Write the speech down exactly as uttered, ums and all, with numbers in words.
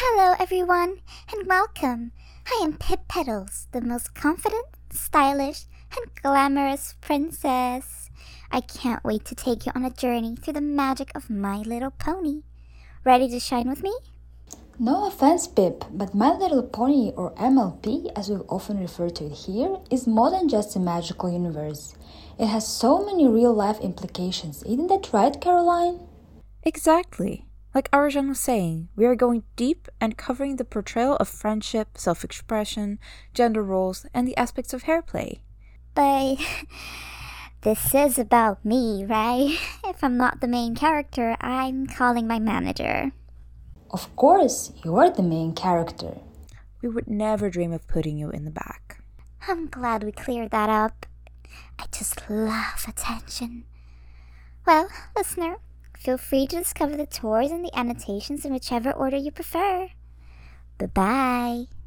Hello, everyone, and welcome. I am Pip Petals, the most confident, stylish, and glamorous princess. I can't wait to take you on a journey through the magic of My Little Pony. Ready to shine with me? No offense, Pip, but My Little Pony, or M L P, as we often refer to it here, is more than just a magical universe. It has so many real-life implications. Isn't that right, Caroline? Exactly. Like Arjan was saying, we are going deep and covering the portrayal of friendship, self-expression, gender roles, and the aspects of hairplay. But this is about me, right? If I'm not the main character, I'm calling my manager. Of course, you are the main character. We would never dream of putting you in the back. I'm glad we cleared that up. I just love attention. Well, listener, feel free to discover the tours and the annotations in whichever order you prefer. Bye-bye.